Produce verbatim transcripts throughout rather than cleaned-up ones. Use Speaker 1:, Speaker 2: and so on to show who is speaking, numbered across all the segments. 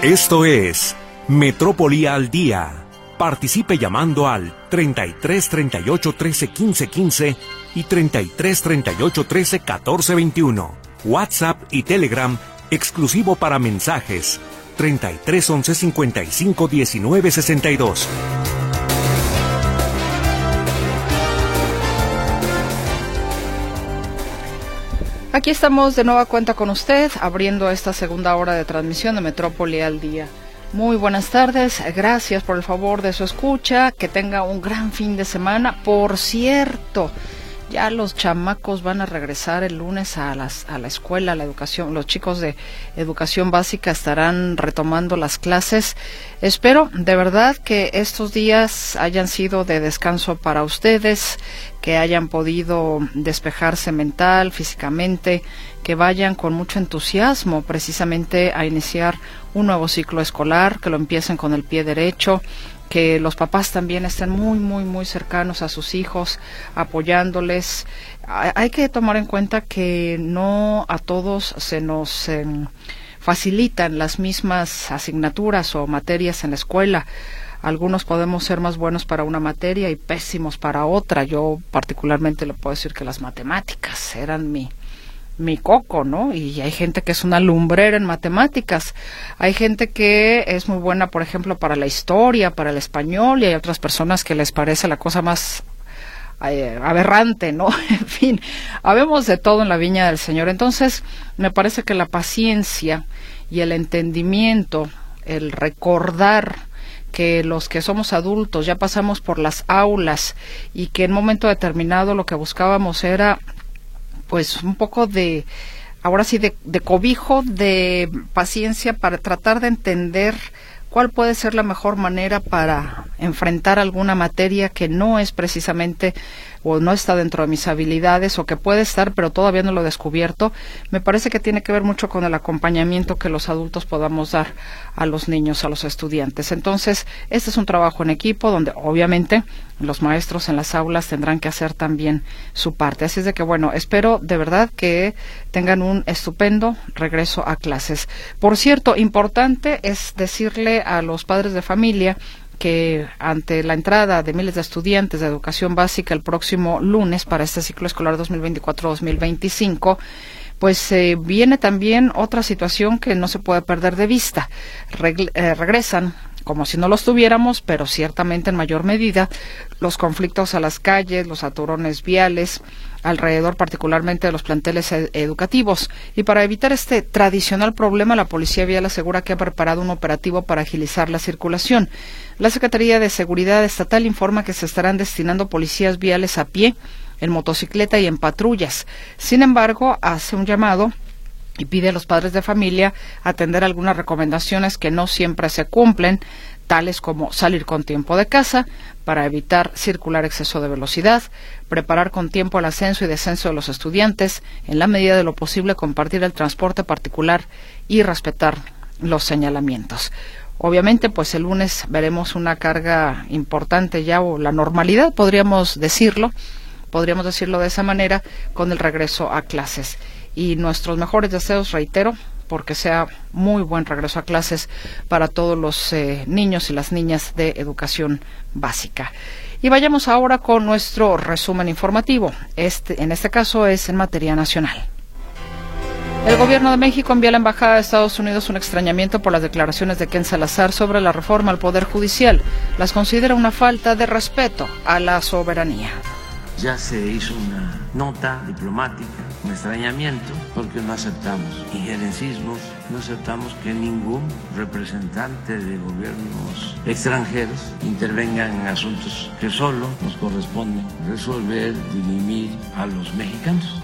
Speaker 1: Esto es Metrópoli al Día. Participe llamando al treinta y tres, treinta y ocho, trece, quince, quince y treinta y tres, treinta y ocho, trece, catorce, veintiuno. WhatsApp y Telegram exclusivo para mensajes treinta y tres, once, cincuenta y cinco, diecinueve, sesenta y dos.
Speaker 2: Aquí estamos de nueva cuenta con usted, abriendo esta segunda hora de transmisión de Metrópoli al Día. Muy buenas tardes, gracias por el favor de su escucha, que tenga un gran fin de semana. Por cierto, ya los chamacos van a regresar el lunes a las a la escuela, a la educación. Los chicos de educación básica estarán retomando las clases. Espero de verdad que estos días hayan sido de descanso para ustedes, que hayan podido despejarse mental, físicamente, que vayan con mucho entusiasmo precisamente a iniciar un nuevo ciclo escolar, que lo empiecen con el pie derecho, que los papás también estén muy, muy, muy cercanos a sus hijos, apoyándoles. Hay que tomar en cuenta que no a todos se nos eh, facilitan las mismas asignaturas o materias en la escuela. Algunos podemos ser más buenos para una materia y pésimos para otra. Yo particularmente le puedo decir que las matemáticas eran mi mi coco, ¿no? Y hay gente que es una lumbrera en matemáticas. Hay gente que es muy buena, por ejemplo, para la historia, para el español, y hay otras personas que les parece la cosa más eh, aberrante, ¿no? En fin, habemos de todo en la viña del Señor. Entonces, me parece que la paciencia y el entendimiento, el recordar que los que somos adultos ya pasamos por las aulas y que en un momento determinado lo que buscábamos era pues un poco de, ahora sí, de, de cobijo, de paciencia para tratar de entender cuál puede ser la mejor manera para enfrentar alguna materia que no es precisamente o no está dentro de mis habilidades, o que puede estar pero todavía no lo he descubierto. Me parece que tiene que ver mucho con el acompañamiento que los adultos podamos dar a los niños, a los estudiantes. Entonces, este es un trabajo en equipo donde obviamente los maestros en las aulas tendrán que hacer también su parte. Así es de que, bueno, espero de verdad que tengan un estupendo regreso a clases. Por cierto, importante es decirle a los padres de familia que ante la entrada de miles de estudiantes de educación básica el próximo lunes para este ciclo escolar dos mil veinticuatro dos mil veinticinco, pues eh, viene también otra situación que no se puede perder de vista. Reg- eh, regresan, como si no los tuviéramos, pero ciertamente en mayor medida, los conflictos a las calles, los aturones viales, alrededor particularmente de los planteles ed- educativos. Y para evitar este tradicional problema, la Policía Vial asegura que ha preparado un operativo para agilizar la circulación. La Secretaría de Seguridad Estatal informa que se estarán destinando policías viales a pie, en motocicleta y en patrullas. Sin embargo, hace un llamado y pide a los padres de familia atender algunas recomendaciones que no siempre se cumplen, tales como salir con tiempo de casa para evitar circular exceso de velocidad, preparar con tiempo el ascenso y descenso de los estudiantes, en la medida de lo posible compartir el transporte particular y respetar los señalamientos. Obviamente, pues el lunes veremos una carga importante ya, o la normalidad, podríamos decirlo, podríamos decirlo de esa manera, con el regreso a clases. Y nuestros mejores deseos, reitero, porque sea muy buen regreso a clases para todos los eh, niños y las niñas de educación básica. Y vayamos ahora con nuestro resumen informativo. Este, en este caso es en materia nacional. El Gobierno de México envía a la Embajada de Estados Unidos un extrañamiento por las declaraciones de Ken Salazar sobre la reforma al Poder Judicial. Las considera una falta de respeto a la soberanía.
Speaker 3: Ya se hizo una nota diplomática, un extrañamiento, porque no aceptamos injerencismos, no aceptamos que ningún representante de gobiernos extranjeros intervenga en asuntos que solo nos corresponde resolver, dirimir a los mexicanos.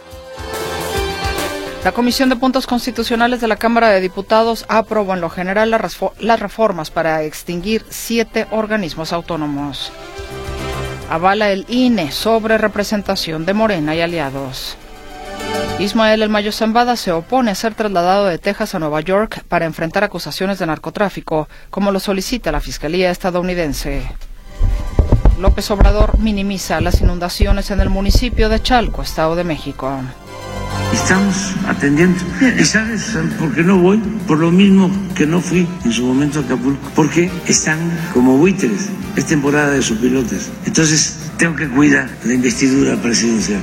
Speaker 2: La Comisión de Puntos Constitucionales de la Cámara de Diputados aprobó en lo general las reformas para extinguir siete organismos autónomos. Avala el I N E sobre representación de Morena y aliados. Ismael El Mayo Zambada se opone a ser trasladado de Texas a Nueva York para enfrentar acusaciones de narcotráfico, como lo solicita la Fiscalía estadounidense. López Obrador minimiza las inundaciones en el municipio de Chalco, Estado de México.
Speaker 3: Estamos atendiendo. ¿Y sabes por qué no voy? Por lo mismo que no fui en su momento a Acapulco. Porque están como buitres. Es temporada de sopilotes. Entonces tengo que cuidar la investidura presidencial.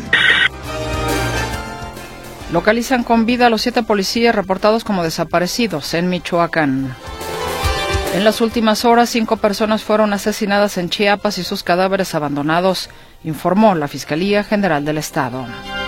Speaker 2: Localizan con vida a los siete policías reportados como desaparecidos en Michoacán. En las últimas horas, cinco personas fueron asesinadas en Chiapas y sus cadáveres abandonados, informó la Fiscalía General del Estado.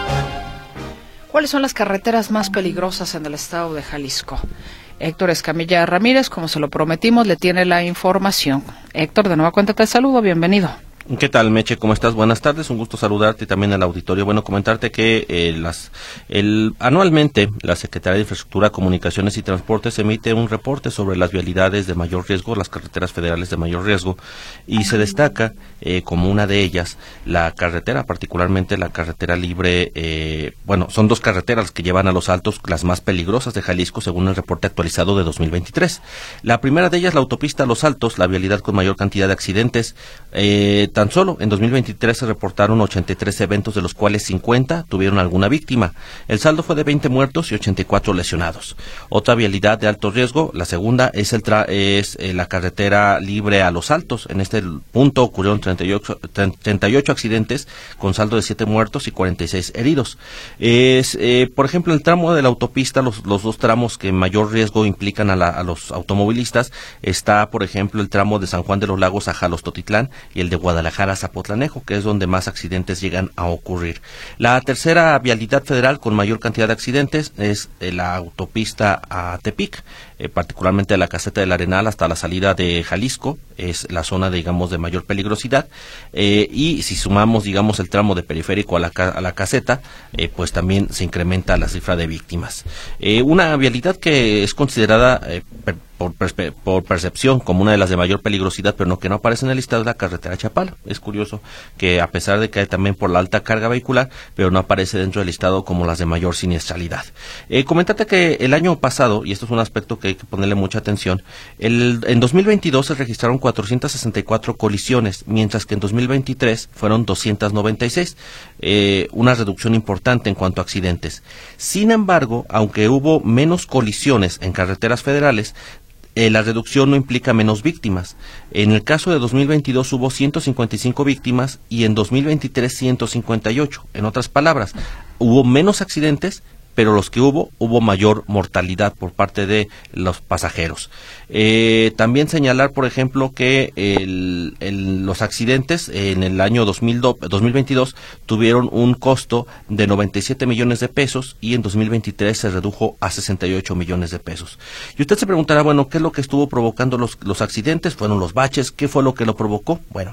Speaker 2: ¿Cuáles son las carreteras más peligrosas en el estado de Jalisco? Héctor Escamilla Ramírez, como se lo prometimos, le tiene la información. Héctor, de nueva cuenta te saludo, bienvenido.
Speaker 4: ¿Qué tal, Meche? ¿Cómo estás? Buenas tardes, un gusto saludarte y también al auditorio. Bueno, comentarte que eh, las, el, anualmente la Secretaría de Infraestructura, Comunicaciones y Transportes emite un reporte sobre las vialidades de mayor riesgo, las carreteras federales de mayor riesgo, y se destaca eh, como una de ellas la carretera, particularmente la carretera libre, eh, bueno, son dos carreteras que llevan a Los Altos, las más peligrosas de Jalisco, según el reporte actualizado de dos mil veintitrés. La primera de ellas, la autopista Los Altos, la vialidad con mayor cantidad de accidentes. eh, Tan solo en dos mil veintitrés se reportaron ochenta y tres eventos, de los cuales cincuenta tuvieron alguna víctima. El saldo fue de veinte muertos y ochenta y cuatro lesionados. Otra vialidad de alto riesgo, la segunda, es, el tra es eh, la carretera libre a Los Altos. En este punto ocurrieron treinta y ocho, treinta y ocho accidentes con saldo de siete muertos y cuarenta y seis heridos. Es, eh, por ejemplo, el tramo de la autopista, los, los dos tramos que mayor riesgo implican a, la, a los automovilistas, está, por ejemplo, el tramo de San Juan de los Lagos a Jalostotitlán y el de Guadalajara a Zapotlanejo, que es donde más accidentes llegan a ocurrir. La tercera vialidad federal con mayor cantidad de accidentes es eh, la autopista a Tepic, eh, particularmente la caseta del Arenal hasta la salida de Jalisco, es la zona, digamos, de mayor peligrosidad, eh, y si sumamos, digamos, el tramo de periférico a la, a la caseta, eh, pues también se incrementa la cifra de víctimas. Eh, una vialidad que es considerada eh, per Por, por percepción como una de las de mayor peligrosidad, pero no que no aparece en el listado, de la carretera Chapala. Es curioso que, a pesar de que hay también por la alta carga vehicular, pero no aparece dentro del listado como las de mayor siniestralidad. Eh, comentarte que el año pasado, y esto es un aspecto que hay que ponerle mucha atención, el, en dos mil veintidós se registraron cuatrocientas sesenta y cuatro colisiones, mientras que en dos mil veintitrés fueron doscientas noventa y seis, eh, una reducción importante en cuanto a accidentes. Sin embargo, aunque hubo menos colisiones en carreteras federales, Eh, la reducción no implica menos víctimas. En el caso de dos mil veintidós hubo ciento cincuenta y cinco víctimas y en dos mil veintitrés ciento cincuenta y ocho. En otras palabras, hubo menos accidentes, pero los que hubo, hubo mayor mortalidad por parte de los pasajeros. Eh, también señalar, por ejemplo, que el, el, los accidentes en el año dos mil veintidós tuvieron un costo de noventa y siete millones de pesos y en dos mil veintitrés se redujo a sesenta y ocho millones de pesos. Y usted se preguntará, bueno, ¿qué es lo que estuvo provocando los, los accidentes? ¿Fueron los baches? ¿Qué fue lo que lo provocó? Bueno,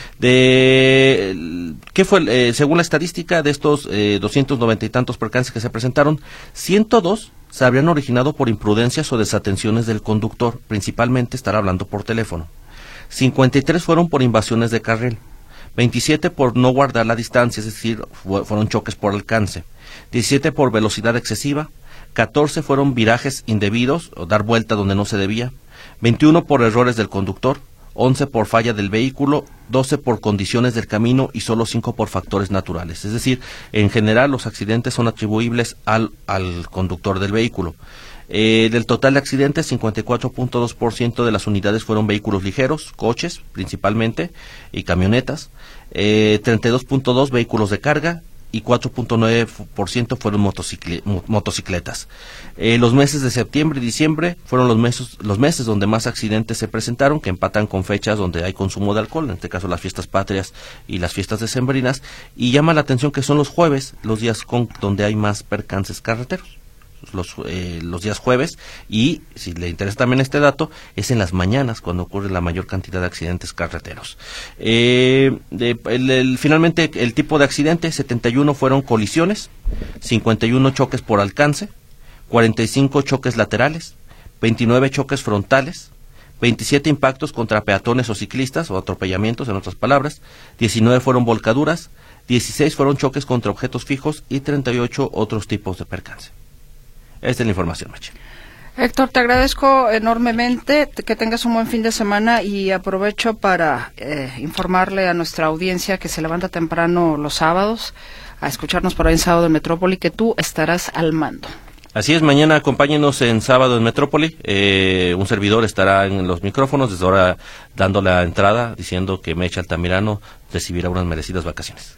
Speaker 4: de, ¿qué fue? Eh, según la estadística de estos eh, doscientos noventa y tantos percances que se presentaron, ciento dos se habrían originado por imprudencias o desatenciones del conductor, principalmente estar hablando por teléfono. cincuenta y tres fueron por invasiones de carril, veintisiete por no guardar la distancia, es decir, fueron choques por alcance, diecisiete por velocidad excesiva, catorce fueron virajes indebidos o dar vuelta donde no se debía, veintiuno por errores del conductor, once por falla del vehículo, doce por condiciones del camino y solo cinco por factores naturales. Es decir, en general los accidentes son atribuibles al, al conductor del vehículo. Eh, del total de accidentes, cincuenta y cuatro punto dos por ciento de las unidades fueron vehículos ligeros, coches principalmente, y camionetas, eh, treinta y dos punto dos vehículos de carga, y cuatro punto nueve por ciento fueron motocicle, motocicletas. Eh, los meses de septiembre y diciembre fueron los meses, los meses donde más accidentes se presentaron, que empatan con fechas donde hay consumo de alcohol, en este caso las fiestas patrias y las fiestas decembrinas, y llama la atención que son los jueves, los días con, donde hay más percances carreteros. Los, eh, los días jueves, y si le interesa también este dato, es en las mañanas cuando ocurre la mayor cantidad de accidentes carreteros. Eh, de, el, el, finalmente, el tipo de accidente, setenta y uno fueron colisiones, cincuenta y uno choques por alcance, cuarenta y cinco choques laterales, veintinueve choques frontales, veintisiete impactos contra peatones o ciclistas, o atropellamientos, en otras palabras, diecinueve fueron volcaduras, dieciséis fueron choques contra objetos fijos y treinta y ocho otros tipos de percance. Esta es la información, Meche.
Speaker 2: Héctor, te agradezco enormemente, que tengas un buen fin de semana y aprovecho para eh, informarle a nuestra audiencia que se levanta temprano los sábados. a escucharnos por ahí en Sábado en Metrópoli, que tú estarás al mando.
Speaker 4: Así es, mañana acompáñenos en Sábado en Metrópoli. Eh, un servidor estará en los micrófonos desde ahora dando la entrada, diciendo que Mecha Altamirano recibirá unas merecidas vacaciones.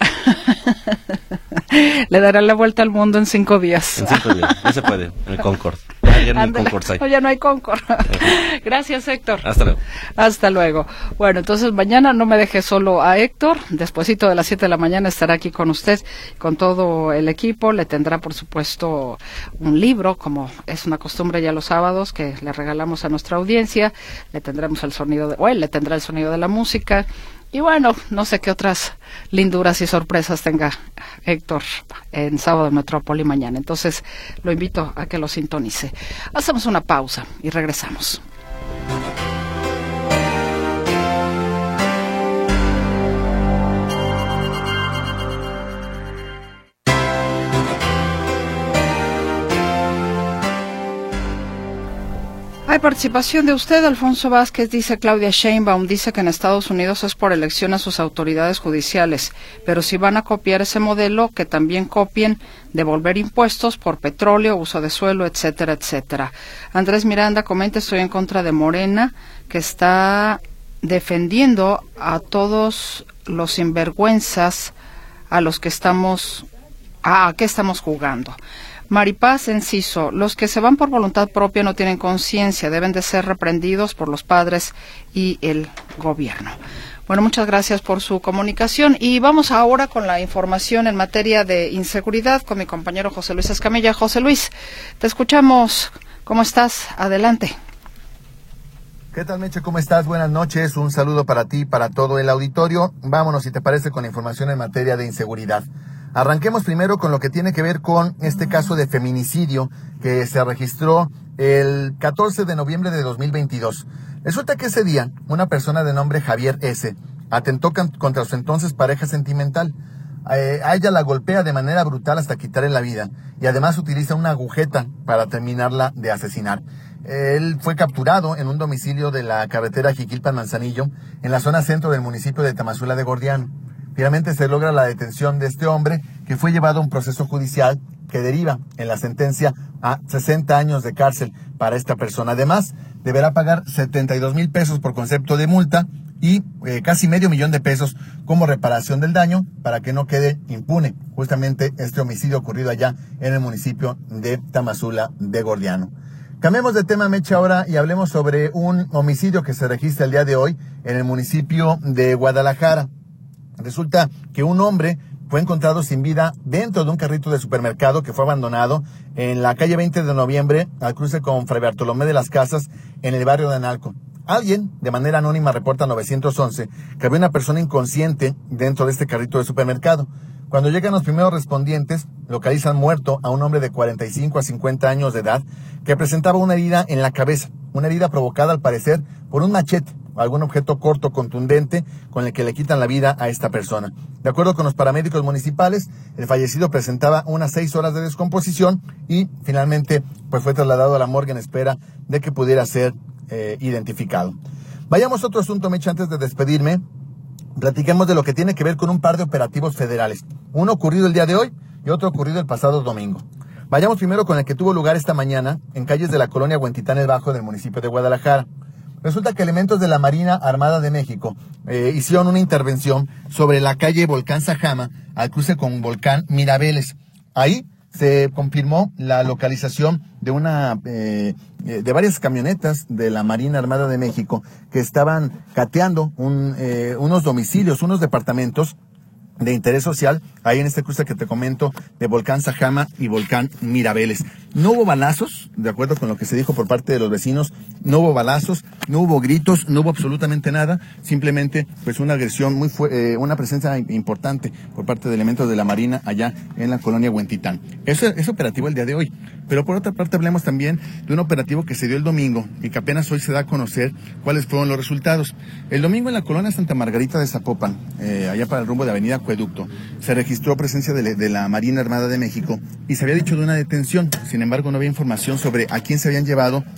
Speaker 2: Le dará la vuelta al mundo en cinco días.
Speaker 4: En cinco días, no se puede, en el Concord. Ya, ya no hay Concord.
Speaker 2: No, ya no hay Concord. Gracias, Héctor.
Speaker 4: Hasta luego.
Speaker 2: Hasta luego. Bueno, entonces mañana no me deje solo a Héctor. Despuesito de las siete de la mañana estará aquí con usted, con todo el equipo. Le tendrá, por supuesto, un libro, como es una costumbre ya los sábados, que le regalamos a nuestra audiencia. Le tendremos el sonido de, o él le tendrá el sonido de la música. Y bueno, no sé qué otras linduras y sorpresas tenga Héctor en Sábado en Metrópoli mañana. Entonces, lo invito a que lo sintonice. Hacemos una pausa y regresamos. Hay participación de usted. Alfonso Vázquez dice: Claudia Sheinbaum dice que en Estados Unidos es por elección a sus autoridades judiciales, pero si van a copiar ese modelo, que también copien devolver impuestos por petróleo, uso de suelo, etcétera, etcétera. Andrés Miranda comenta: estoy en contra de Morena, que está defendiendo a todos los sinvergüenzas a los que estamos, a, a qué estamos jugando. Maripaz Enciso: los que se van por voluntad propia no tienen conciencia, deben de ser reprendidos por los padres y el gobierno. Bueno, muchas gracias por su comunicación y vamos ahora con la información en materia de inseguridad con mi compañero José Luis Escamilla. José Luis, te escuchamos. ¿Cómo estás? Adelante.
Speaker 5: ¿Qué tal, Meche? ¿Cómo estás? Buenas noches. Un saludo para ti y para todo el auditorio. Vámonos, si te parece, con la información en materia de inseguridad. Arranquemos primero con lo que tiene que ver con este caso de feminicidio que se registró el catorce de noviembre de dos mil veintidós. Resulta que ese día una persona de nombre Javier S. atentó contra su entonces pareja sentimental. Eh, a ella la golpea de manera brutal hasta quitarle la vida y además utiliza una agujeta para terminarla de asesinar. Él fue capturado en un domicilio de la carretera Jiquilpan-Manzanillo en la zona centro del municipio de Tamazula de Gordiano. Finalmente se logra la detención de este hombre, que fue llevado a un proceso judicial que deriva en la sentencia a sesenta años de cárcel para esta persona. Además, deberá pagar setenta y dos mil pesos por concepto de multa y eh, casi medio millón de pesos como reparación del daño para que no quede impune justamente este homicidio ocurrido allá en el municipio de Tamazula de Gordiano. Cambiemos de tema, Mecha, ahora y hablemos sobre un homicidio que se registra el día de hoy en el municipio de Guadalajara. Resulta que un hombre fue encontrado sin vida dentro de un carrito de supermercado que fue abandonado en la calle veinte de noviembre, al cruce con Fray Bartolomé de las Casas, en el barrio de Analco. Alguien, de manera anónima, reporta a nueve once que había una persona inconsciente dentro de este carrito de supermercado. Cuando llegan los primeros respondientes, localizan muerto a un hombre de cuarenta y cinco a cincuenta años de edad que presentaba una herida en la cabeza, una herida provocada al parecer por un machete o algún objeto corto contundente con el que le quitan la vida a esta persona. De acuerdo con los paramédicos municipales, el fallecido presentaba unas seis horas de descomposición y finalmente pues fue trasladado a la morgue en espera de que pudiera ser eh, identificado. Vayamos a otro asunto, Mecha, antes de despedirme. Platiquemos de lo que tiene que ver con un par de operativos federales. Uno ocurrido el día de hoy y otro ocurrido el pasado domingo. Vayamos primero con el que tuvo lugar esta mañana en calles de la colonia Huentitán el Bajo del municipio de Guadalajara. Resulta que elementos de la Marina Armada de México eh, hicieron una intervención sobre la calle Volcán Sajama al cruce con Volcán Mirabeles. Ahí se confirmó la localización de una eh, de varias camionetas de la Marina Armada de México que estaban cateando un, eh, unos domicilios, unos departamentos de interés social, ahí en este cruce que te comento de Volcán Sajama y Volcán Mirabeles. No hubo balazos, de acuerdo con lo que se dijo por parte de los vecinos, no hubo balazos, no hubo gritos, no hubo absolutamente nada, simplemente pues una agresión muy fuerte, eh, una presencia importante por parte de elementos de la Marina allá en la colonia Huentitán. Eso es operativo el día de hoy, pero por otra parte hablemos también de un operativo que se dio el domingo y que apenas hoy se da a conocer cuáles fueron los resultados. El domingo en la colonia Santa Margarita de Zapopan, eh, allá para el rumbo de Avenida Acueducto, se registró presencia de, de la Marina Armada de México y se había dicho de una detención. Sin embargo, no había información sobre a quién se habían llevado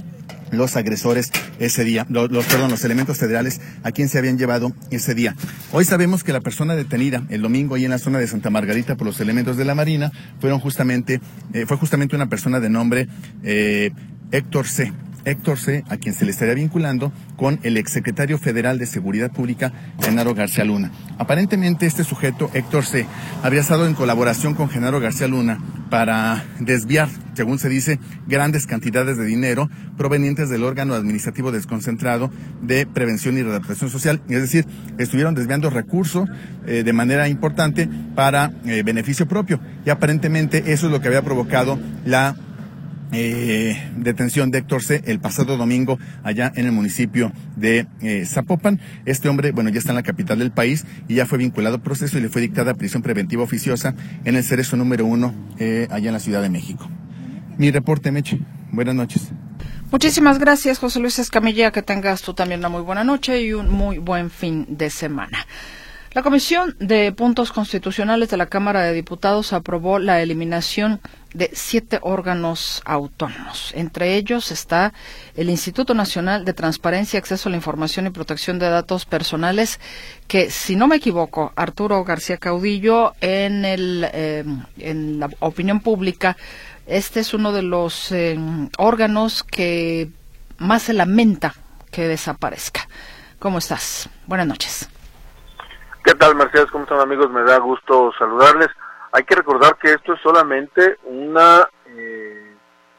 Speaker 5: los agresores ese día, los, los, perdón, los elementos federales a quien se habían llevado ese día. Hoy sabemos que la persona detenida el domingo ahí en la zona de Santa Margarita por los elementos de la Marina fueron justamente, eh, fue justamente una persona de nombre eh, Héctor C. Héctor C., a quien se le estaría vinculando con el exsecretario federal de Seguridad Pública, Genaro García Luna. Aparentemente este sujeto, Héctor C., había estado en colaboración con Genaro García Luna para desviar, según se dice, grandes cantidades de dinero provenientes del órgano administrativo desconcentrado de prevención y readaptación social. Es decir, estuvieron desviando recursos eh, de manera importante para eh, beneficio propio. Y aparentemente eso es lo que había provocado la Eh, detención de Héctor C. el pasado domingo allá en el municipio de eh, Zapopan. Este hombre, bueno, ya está en la capital del país y ya fue vinculado a proceso y le fue dictada prisión preventiva oficiosa en el Cerezo número uno eh, allá en la Ciudad de México. Mi reporte, Meche. Buenas noches.
Speaker 2: Muchísimas gracias, José Luis Escamilla. Que tengas tú también una muy buena noche y un muy buen fin de semana. La Comisión de Puntos Constitucionales de la Cámara de Diputados aprobó la eliminación de siete órganos autónomos. Entre ellos está el Instituto Nacional de Transparencia, Acceso a la Información y Protección de Datos Personales, que, si no me equivoco, Arturo García Caudillo, en, el, eh, en la opinión pública, este es uno de los eh, órganos que más se lamenta que desaparezca. ¿Cómo estás? Buenas noches.
Speaker 6: ¿Qué tal, Mercedes? ¿Cómo están, amigos? Me da gusto saludarles. Hay que recordar que esto es solamente una eh,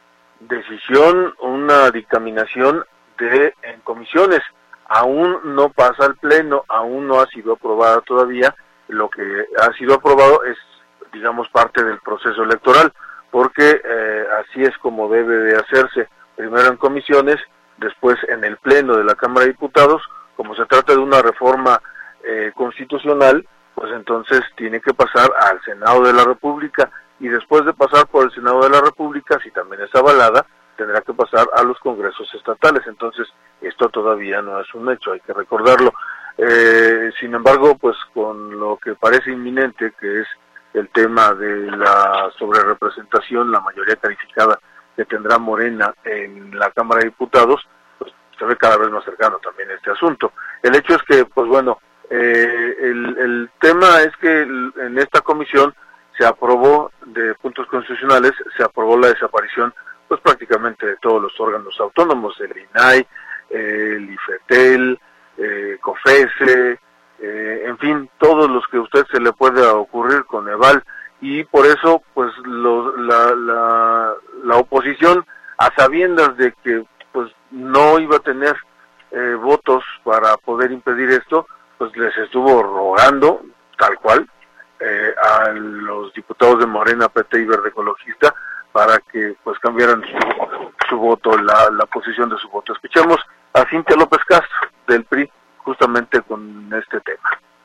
Speaker 6: decisión, una dictaminación de en comisiones. Aún no pasa al Pleno, aún no ha sido aprobada todavía. Lo que ha sido aprobado es, digamos, parte del proceso electoral, porque eh, así es como debe de hacerse. Primero en comisiones, después en el Pleno de la Cámara de Diputados. Como se trata de una reforma Eh, constitucional, pues entonces tiene que pasar al Senado de la República y después de pasar por el Senado de la República, si también es avalada, tendrá que pasar a los congresos estatales. Entonces esto todavía no es un hecho, hay que recordarlo. Eh, sin embargo, pues con lo que parece inminente, que es el tema de la sobrerepresentación, la mayoría calificada que tendrá Morena en la Cámara de Diputados, pues se ve cada vez más cercano también este asunto. El hecho es que, pues bueno, Eh, el, el tema es que en esta comisión se aprobó de puntos constitucionales, se aprobó la desaparición pues prácticamente de todos los órganos autónomos, el I N A I, eh, el IFETEL, eh, COFESE, eh, en fin, todos los que a usted se le pueda ocurrir, con Coneval, y por eso pues los, la, la, la oposición, a sabiendas de que pues no iba a tener eh, votos para poder impedir esto, pues les estuvo rogando, tal cual, eh, a los diputados de Morena, P T y Verde Ecologista, para que pues cambiaran su, su voto, la, la posición de su voto. Escuchemos a Cintia López Castro, del P R I, justamente con este tema.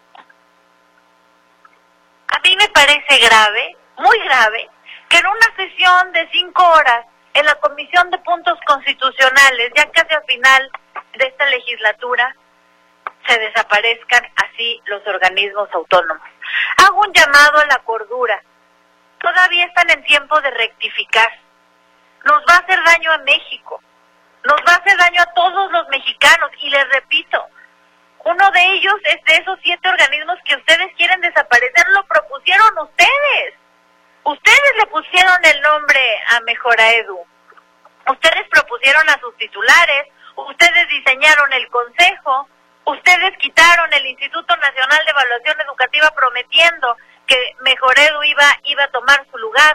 Speaker 7: A mí me parece grave, muy grave, que en una sesión de cinco horas en la Comisión de Puntos Constitucionales, ya casi al final de esta legislatura, se desaparezcan así los organismos autónomos. Hago un llamado a la cordura. Todavía están en tiempo de rectificar. Nos va a hacer daño a México. Nos va a hacer daño a todos los mexicanos. Y les repito, uno de ellos es de esos siete organismos que ustedes quieren desaparecer. Lo propusieron ustedes. Ustedes le pusieron el nombre a Mejora Edu. Ustedes propusieron a sus titulares. Ustedes diseñaron el consejo. Ustedes quitaron el Instituto Nacional de Evaluación Educativa prometiendo que Mejor Edu iba, iba a tomar su lugar.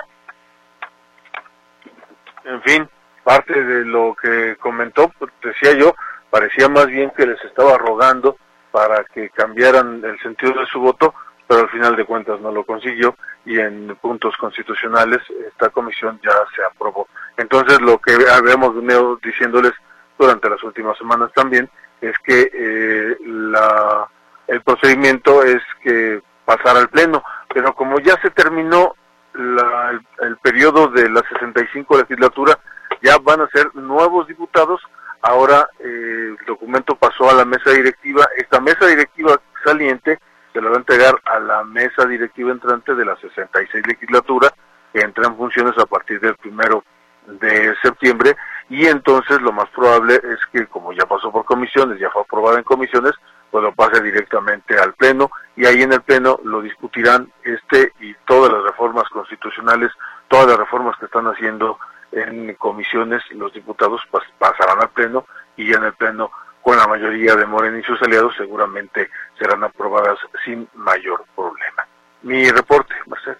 Speaker 6: En fin, parte de lo que comentó, pues, decía yo, parecía más bien que les estaba rogando para que cambiaran el sentido de su voto, pero al final de cuentas no lo consiguió y en puntos constitucionales esta comisión ya se aprobó. Entonces lo que habíamos venido diciéndoles durante las últimas semanas también es que eh, la, el procedimiento es que pasara al Pleno, pero como ya se terminó la, el, el periodo de la sesenta y cinco legislatura, ya van a ser nuevos diputados. Ahora eh, el documento pasó a la mesa directiva. Esta mesa directiva saliente se la va a entregar a la mesa directiva entrante de la sesenta y seis legislatura, que entra en funciones a partir del primero de septiembre, y entonces lo más probable es que, como ya pasó por comisiones, ya fue aprobada en comisiones, pues lo pase directamente al Pleno, y ahí en el Pleno lo discutirán este y todas las reformas constitucionales, todas las reformas que están haciendo en comisiones, los diputados pas pasarán al Pleno, y ya en el Pleno, con la mayoría de Morena y sus aliados, seguramente serán aprobadas sin mayor problema. Mi reporte, Mercedes.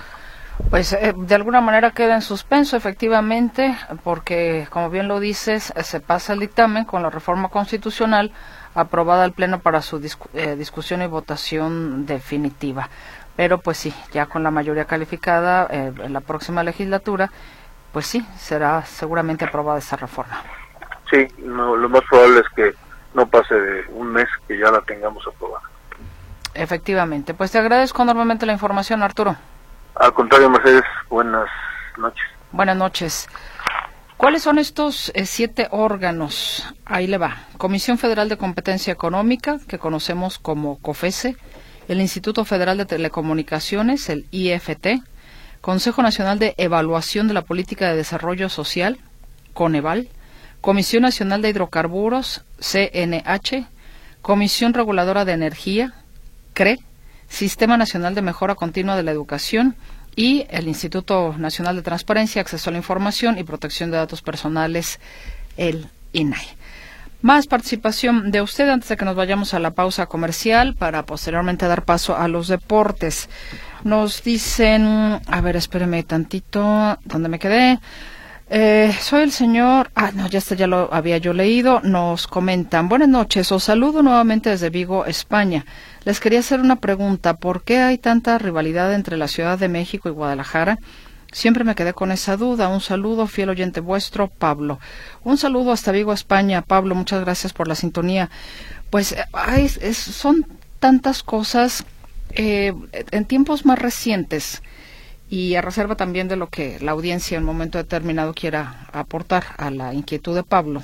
Speaker 2: Pues eh, de alguna manera queda en suspenso, efectivamente, porque, como bien lo dices, se pasa el dictamen con la reforma constitucional aprobada al Pleno para su discu eh, discusión y votación definitiva. Pero pues sí, ya con la mayoría calificada eh, en la próxima legislatura, pues sí, será seguramente aprobada esa reforma.
Speaker 6: Sí, no, lo más probable es que no pase de un mes que ya la tengamos aprobada.
Speaker 2: Efectivamente. Pues te agradezco enormemente la información, Arturo.
Speaker 6: Al contrario, Mercedes, buenas noches.
Speaker 2: Buenas noches. ¿Cuáles son estos eh, siete órganos? Ahí le va. Comisión Federal de Competencia Económica, que conocemos como COFESE, el Instituto Federal de Telecomunicaciones, el I F T, Consejo Nacional de Evaluación de la Política de Desarrollo Social, CONEVAL, Comisión Nacional de Hidrocarburos, C N H, Comisión Reguladora de Energía, C R E, Sistema Nacional de Mejora Continua de la Educación y el Instituto Nacional de Transparencia, Acceso a la Información y Protección de Datos Personales, el I N A I. Más participación de usted antes de que nos vayamos a la pausa comercial para posteriormente dar paso a los deportes. Nos dicen, a ver, espéreme tantito, ¿dónde me quedé? Eh, soy el señor, ah, no, ya está, ya lo había yo leído. Nos comentan, buenas noches, os saludo nuevamente desde Vigo, España. Les quería hacer una pregunta, ¿por qué hay tanta rivalidad entre la Ciudad de México y Guadalajara? Siempre me quedé con esa duda. Un saludo, fiel oyente vuestro, Pablo. Un saludo hasta Vigo, España. Pablo, muchas gracias por la sintonía. Pues hay, es, son tantas cosas eh, en tiempos más recientes, y a reserva también de lo que la audiencia en un momento determinado quiera aportar a la inquietud de Pablo.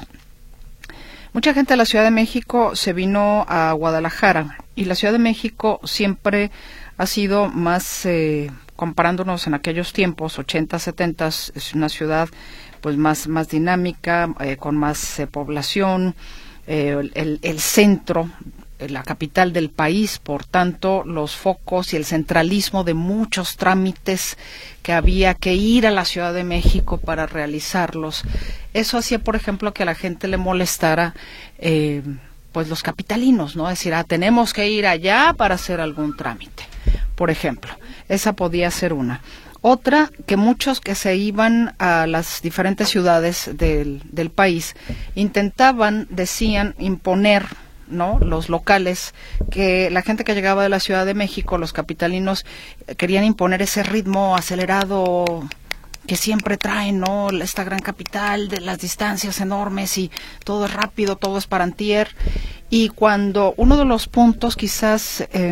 Speaker 2: Mucha gente de la Ciudad de México se vino a Guadalajara, y la Ciudad de México siempre ha sido más, eh, comparándonos en aquellos tiempos, ochenta, setenta, es una ciudad pues más, más dinámica, eh, con más eh, población, eh, el, el centro, la capital del país, por tanto, los focos y el centralismo de muchos trámites que había que ir a la Ciudad de México para realizarlos. Eso hacía, por ejemplo, que a la gente le molestara, eh, pues los capitalinos, ¿no? Es decir, ah, tenemos que ir allá para hacer algún trámite, por ejemplo. Esa podía ser una. Otra, que muchos que se iban a las diferentes ciudades del, del país intentaban, decían, imponer, ¿no?, los locales, que la gente que llegaba de la Ciudad de México, los capitalinos, querían imponer ese ritmo acelerado que siempre traen, ¿no?, esta gran capital de las distancias enormes y todo es rápido, todo es para antier. Y cuando uno de los puntos quizás eh,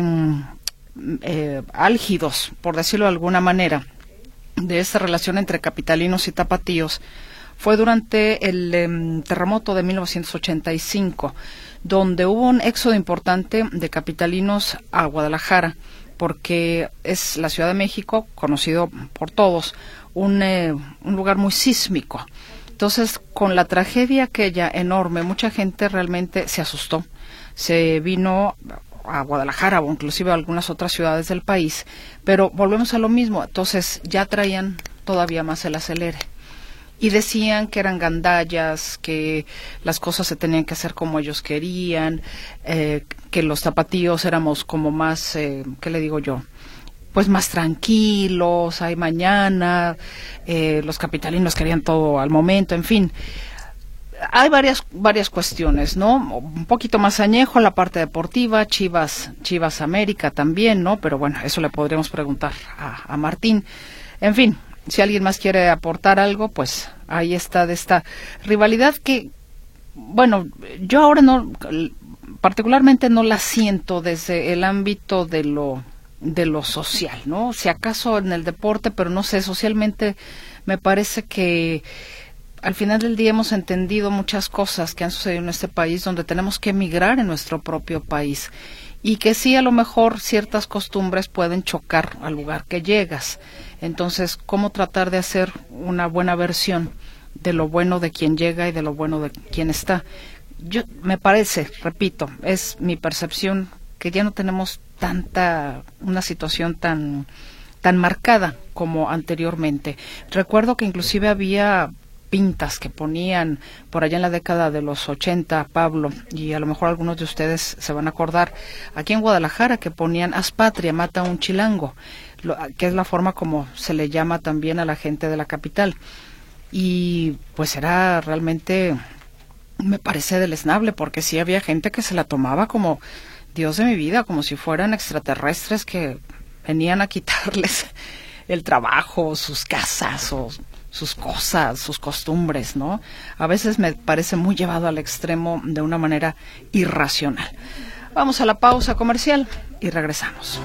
Speaker 2: eh, álgidos, por decirlo de alguna manera, de esta relación entre capitalinos y tapatíos fue durante el eh, terremoto de mil novecientos ochenta y cinco, donde hubo un éxodo importante de capitalinos a Guadalajara, porque es la Ciudad de México, conocido por todos, un, eh, un lugar muy sísmico. Entonces, con la tragedia aquella enorme, mucha gente realmente se asustó, se vino a Guadalajara o inclusive a algunas otras ciudades del país, pero volvemos a lo mismo, entonces ya traían todavía más el acelere. Y decían que eran gandallas, que las cosas se tenían que hacer como ellos querían, eh, que los tapatíos éramos como más, eh, ¿qué le digo yo? Pues más tranquilos, hay mañana, eh, los capitalinos querían todo al momento, en fin. Hay varias varias cuestiones, ¿no? Un poquito más añejo la parte deportiva, Chivas, Chivas América también, ¿no? Pero bueno, eso le podríamos preguntar a, a Martín. En fin. Si alguien más quiere aportar algo, pues ahí está de esta rivalidad que, bueno, yo ahora no, particularmente no la siento desde el ámbito de lo de lo social, ¿no? Si acaso en el deporte, pero no sé, socialmente me parece que al final del día hemos entendido muchas cosas que han sucedido en este país, donde tenemos que emigrar en nuestro propio país, y que sí, a lo mejor ciertas costumbres pueden chocar al lugar que llegas. Entonces, ¿cómo tratar de hacer una buena versión de lo bueno de quien llega y de lo bueno de quien está. Yo me parece, repito, es mi percepción que ya no tenemos tanta, una situación tan, tan marcada como anteriormente. Recuerdo que inclusive había pintas que ponían por allá en la década de los ochenta, Pablo, y a lo mejor algunos de ustedes se van a acordar, aquí en Guadalajara, que ponían haz patria, mata a un chilango, lo, que es la forma como se le llama también a la gente de la capital. Y pues era realmente, me parece deleznable, porque sí había gente que se la tomaba como Dios de mi vida, como si fueran extraterrestres que venían a quitarles el trabajo, sus casas o sus cosas, sus costumbres, ¿no? A veces me parece muy llevado al extremo de una manera irracional. Vamos a la pausa comercial y regresamos.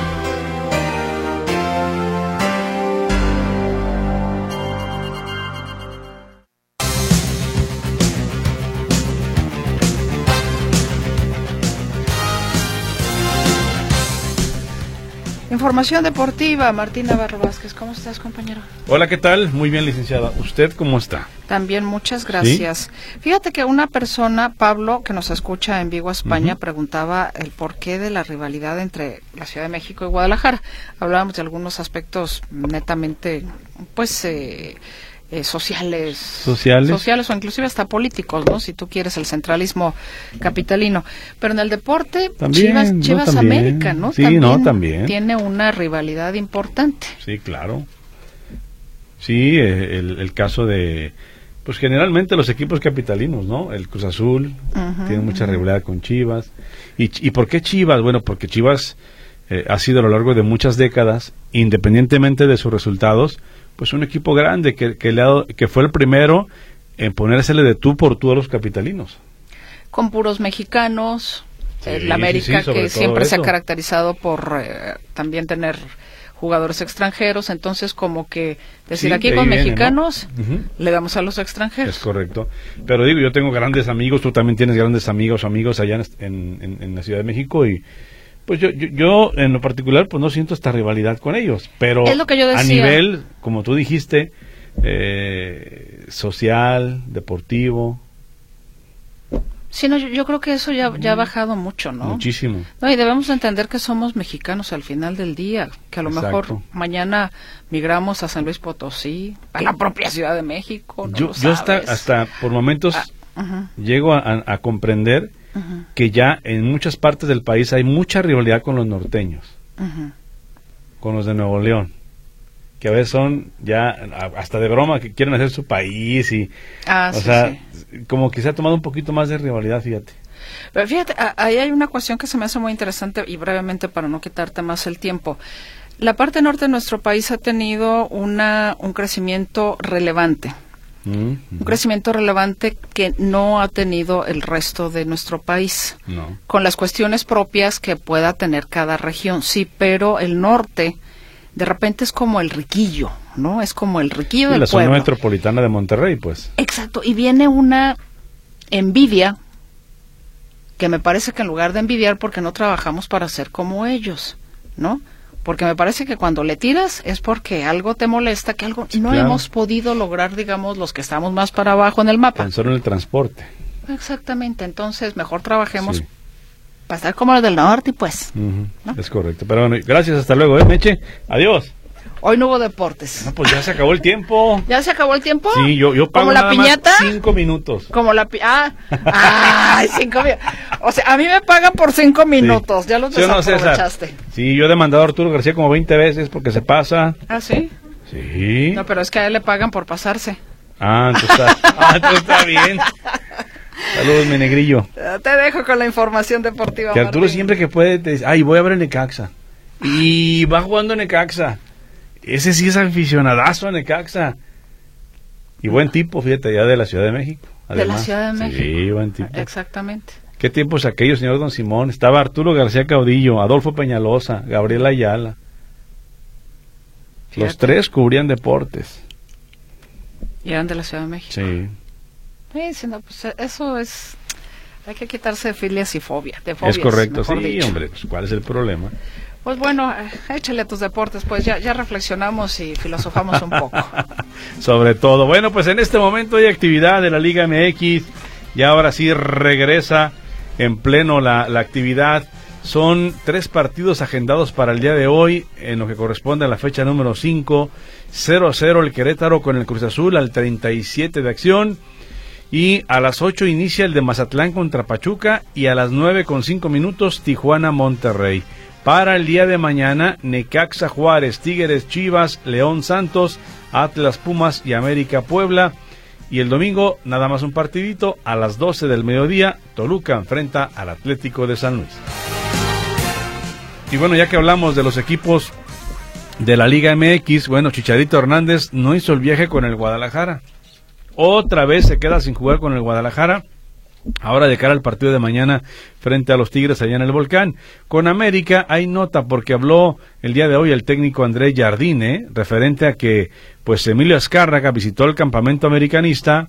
Speaker 2: Información deportiva, Martín Navarro Vázquez. ¿Cómo estás, compañero?
Speaker 8: Hola, ¿qué tal? Muy bien, licenciada. ¿Usted cómo está?
Speaker 2: También, muchas gracias. ¿Sí? Fíjate que una persona, Pablo, que nos escucha en Vigo, España, uh-huh. preguntaba el porqué de la rivalidad entre la Ciudad de México y Guadalajara. Hablábamos de algunos aspectos netamente, pues... Eh, Eh, sociales, sociales, sociales o inclusive hasta políticos, ¿no? Si tú quieres el centralismo capitalino. Pero en el deporte, también, Chivas, Chivas no, América, ¿no?
Speaker 8: Sí,
Speaker 2: también
Speaker 8: no, también.
Speaker 2: Tiene una rivalidad importante.
Speaker 8: Sí, claro. Sí, el, el caso de, pues generalmente los equipos capitalinos, ¿no? El Cruz Azul uh-huh, tiene mucha uh-huh. rivalidad con Chivas. ¿Y, ¿Y por qué Chivas? Bueno, porque Chivas eh, ha sido a lo largo de muchas décadas, independientemente de sus resultados, pues un equipo grande que, que, le ha, que fue el primero en ponérsele de tú por tú a los capitalinos.
Speaker 2: Con puros mexicanos, sí, el América sí, sí, que siempre eso. se ha caracterizado por eh, también tener jugadores extranjeros, entonces como que decir sí, aquí con viene, mexicanos ¿no? uh-huh. le damos a los extranjeros.
Speaker 8: Es correcto, pero digo, yo tengo grandes amigos, tú también tienes grandes amigos, amigos allá en, en, en la Ciudad de México y pues yo, yo, yo en lo particular pues no siento esta rivalidad con ellos, pero
Speaker 2: es lo que yo decía.
Speaker 8: A nivel, como tú dijiste, eh, social, deportivo.
Speaker 2: Sí, no, yo, yo creo que eso ya, ya ha bajado mucho, ¿no?
Speaker 8: Muchísimo.
Speaker 2: No, y debemos entender que somos mexicanos al final del día, que a lo Exacto. mejor mañana migramos a San Luis Potosí, a la propia Ciudad de México, ¿no?
Speaker 8: Yo,
Speaker 2: lo
Speaker 8: yo hasta, hasta por momentos ah, uh-huh. llego a, a, a comprender Uh-huh. que ya en muchas partes del país hay mucha rivalidad con los norteños, uh-huh. con los de Nuevo León, que a veces son ya hasta de broma que quieren hacer su país y
Speaker 2: ah,
Speaker 8: o
Speaker 2: sí,
Speaker 8: sea,
Speaker 2: sí.
Speaker 8: como que se ha tomado un poquito más de rivalidad, fíjate.
Speaker 2: Pero fíjate, ahí hay una cuestión que se me hace muy interesante y brevemente para no quitarte más el tiempo. La parte norte de nuestro país ha tenido una un crecimiento relevante. Uh-huh. Un crecimiento relevante que no ha tenido el resto de nuestro país,
Speaker 8: no.
Speaker 2: con las cuestiones propias que pueda tener cada región, sí, pero el norte de repente es como el riquillo, ¿no? Es como el riquillo
Speaker 8: sí,
Speaker 2: del
Speaker 8: la
Speaker 2: pueblo.
Speaker 8: zona metropolitana de Monterrey, pues.
Speaker 2: Exacto, y viene una envidia que me parece que en lugar de envidiar, porque no trabajamos para ser como ellos, ¿no? Porque me parece que cuando le tiras es porque algo te molesta, que algo sí, no claro. hemos podido lograr, digamos, los que estamos más para abajo en el mapa.
Speaker 8: Tan solo en el transporte.
Speaker 2: Exactamente, entonces mejor trabajemos sí. para estar como los del norte y pues.
Speaker 8: Uh-huh. ¿no? Es correcto, pero bueno, gracias, hasta luego, ¿eh, Meche? Adiós.
Speaker 2: Hoy no hubo deportes.
Speaker 8: No, pues ya se acabó el tiempo.
Speaker 2: ¿Ya se acabó el tiempo?
Speaker 8: Sí, yo, yo pago
Speaker 2: ¿Como la
Speaker 8: nada
Speaker 2: piñata?
Speaker 8: Más cinco minutos.
Speaker 2: Como la piñata. Ah, ay, cinco minutos. O sea, a mí me pagan por cinco minutos. Sí. Ya los desaprovechaste.
Speaker 8: Sí, no, sí, yo he demandado a Arturo García como veinte veces porque se pasa.
Speaker 2: ¿Ah, sí?
Speaker 8: Sí.
Speaker 2: No, pero es que a él le pagan por pasarse.
Speaker 8: Ah, entonces está, ah, entonces está bien. Saludos, mi negrillo.
Speaker 2: Te dejo con la información deportiva,
Speaker 8: que Arturo
Speaker 2: Martín.
Speaker 8: Siempre que puede te dice, ay, voy a ver el Necaxa. Y va jugando Necaxa. Ese sí es aficionadazo a Necaxa. Y buen tipo, fíjate, ya de la Ciudad de México. Además.
Speaker 2: De la Ciudad de México.
Speaker 8: Sí, buen tipo.
Speaker 2: Exactamente.
Speaker 8: ¿Qué tiempos aquellos, señor Don Simón? Estaba Arturo García Caudillo, Adolfo Peñalosa, Gabriela Ayala. Fíjate. Los tres cubrían deportes.
Speaker 2: Y eran de la Ciudad de México.
Speaker 8: Sí.
Speaker 2: Sí, sí no, pues eso es... Hay que quitarse de filias y fobia. De fobias,
Speaker 8: es correcto, sí,
Speaker 2: dicho.
Speaker 8: hombre. Pues, ¿cuál es el problema?
Speaker 2: Pues bueno, échale a tus deportes, pues ya, ya reflexionamos y filosofamos un poco.
Speaker 8: Sobre todo. Bueno, pues en este momento hay actividad de la Liga M X y ahora sí regresa en pleno la, la actividad. Son tres partidos agendados para el día de hoy, en lo que corresponde a la fecha número cinco. cero a cero el Querétaro con el Cruz Azul al treinta y siete de acción. Y a las ocho inicia el de Mazatlán contra Pachuca y a las nueve con cinco minutos Tijuana Monterrey. Para el día de mañana, Necaxa Juárez, Tigres Chivas, León Santos, Atlas Pumas y América Puebla. Y el domingo, nada más un partidito, a las doce del mediodía, Toluca enfrenta al Atlético de San Luis. Y bueno, ya que hablamos de los equipos de la Liga M X, bueno, Chicharito Hernández no hizo el viaje con el Guadalajara. Otra vez se queda sin jugar con el Guadalajara. Ahora de cara al partido de mañana frente a los Tigres allá en el Volcán. Con América hay nota porque habló el día de hoy el técnico André Jardine, referente a que pues Emilio Azcárraga visitó el campamento americanista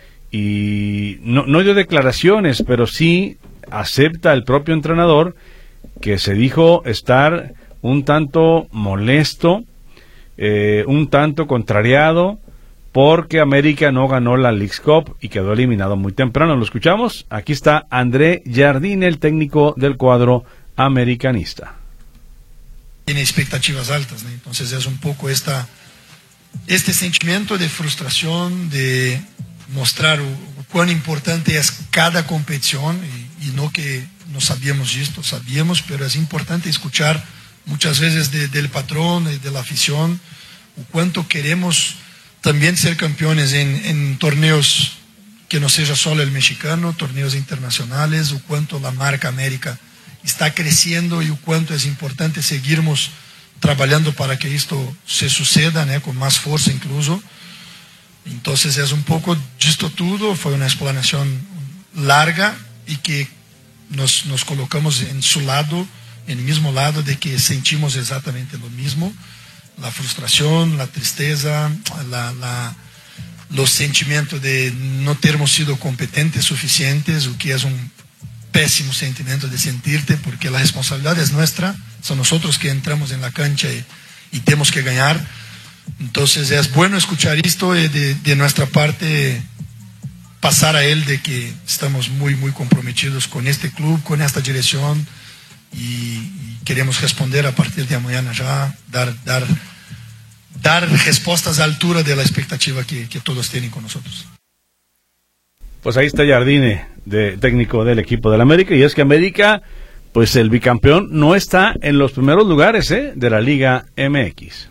Speaker 8: y no, no dio declaraciones, pero sí acepta el propio entrenador que se dijo estar un tanto molesto, eh, un tanto contrariado, porque América no ganó la Leagues Cup y quedó eliminado muy temprano. ¿Lo escuchamos? Aquí está André Jardine, el técnico del cuadro americanista.
Speaker 9: Tiene expectativas altas, ¿no? Entonces es un poco esta, este sentimiento de frustración, de mostrar o, cuán importante es cada competición, y, y no que no sabíamos esto, sabíamos, pero es importante escuchar muchas veces de, del patrón, de, de la afición, o cuánto queremos también ser campeones en, en torneos que no sea solo el mexicano, torneos internacionales, o cuánto la marca América está creciendo y o cuánto es importante seguirmos trabajando para que esto se suceda, ¿no? Con más fuerza incluso. Entonces es un poco esto todo, fue una explanación larga y que nos, nos colocamos en su lado, en el mismo lado de que sentimos exactamente lo mismo. La frustración, la tristeza, la, la, los sentimientos de no termos sido competentes suficientes, o que es un pésimo sentimiento de sentirte, porque la responsabilidad es nuestra, son nosotros que entramos en la cancha y, y tenemos que ganar. Entonces es bueno escuchar esto y de, de nuestra parte pasar a él de que estamos muy, muy comprometidos con este club, con esta dirección, y, y queremos responder a partir de mañana ya, dar, dar, dar respuestas a altura de la expectativa que, que todos tienen con nosotros.
Speaker 8: Pues ahí está Jardine, de, técnico del equipo del América, y es que América, pues el bicampeón, no está en los primeros lugares ¿eh? de la Liga M X.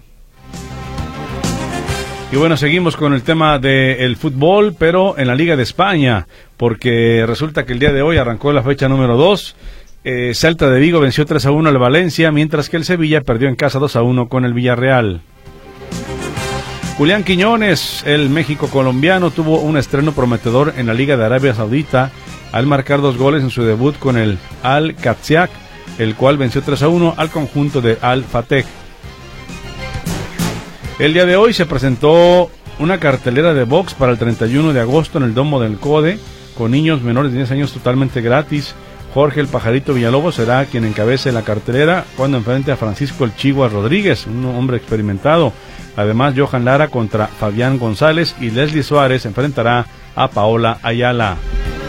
Speaker 8: Y bueno, seguimos con el tema del fútbol, pero en la Liga de España, porque resulta que el día de hoy arrancó la fecha número dos. Eh, Celta de Vigo venció tres a uno al Valencia, mientras que el Sevilla perdió en casa dos a uno con el Villarreal. Julián Quiñones, el México colombiano, tuvo un estreno prometedor en la Liga de Arabia Saudita al marcar dos goles en su debut con el Al-Qadsiyak, el cual venció tres a uno al conjunto de Al-Fateh. El día de hoy se presentó una cartelera de box para el treinta y uno de agosto en el Domo del Code, con niños menores de diez años totalmente gratis. Jorge el Pajarito Villalobos será quien encabece la cartelera cuando enfrente a Francisco el Chigua Rodríguez, un hombre experimentado. Además, Johan Lara contra Fabián González y Leslie Suárez enfrentará a Paola Ayala.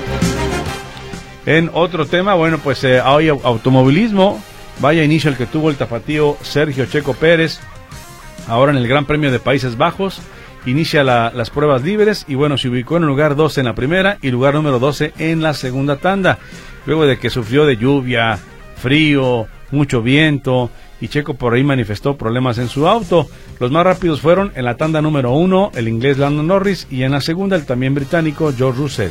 Speaker 8: En otro tema, bueno, pues eh, hay automovilismo. Vaya inicio el que tuvo el tapatío Sergio Checo Pérez. Ahora en el Gran Premio de Países Bajos inicia la, las pruebas libres y bueno, se ubicó en el lugar doce en la primera y lugar número doce en la segunda tanda, luego de que sufrió de lluvia, frío, mucho viento, y Checo por ahí manifestó problemas en su auto. Los más rápidos fueron en la tanda número uno el inglés Lando Norris y en la segunda el también británico George Russell.